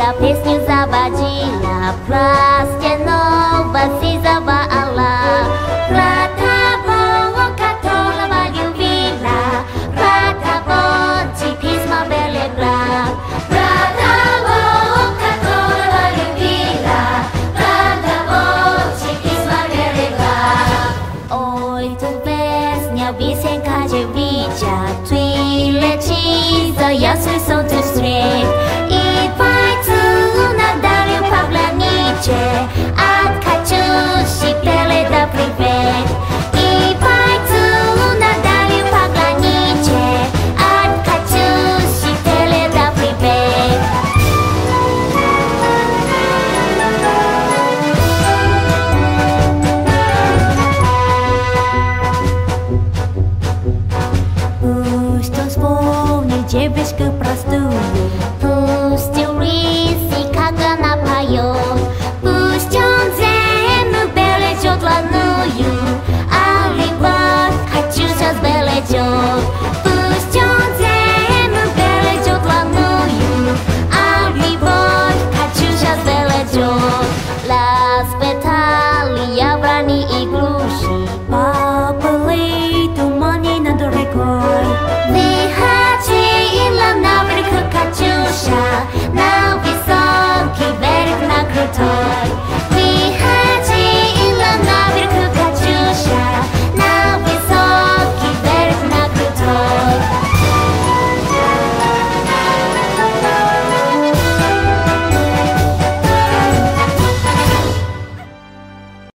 La pesnya zabajila Prastianova Sizava Allah Rata bawa katola value villa Rata bonci pisma belegra Rata bawa katola value villa Rata bonci pisma belegra Oi tu pesnya bisen kaje vija Tuile chiza yasu so to street At kacusi pele da privet Ipai tu nadali paglanice At kacusi pele da privet Что вспомнить, девочка простую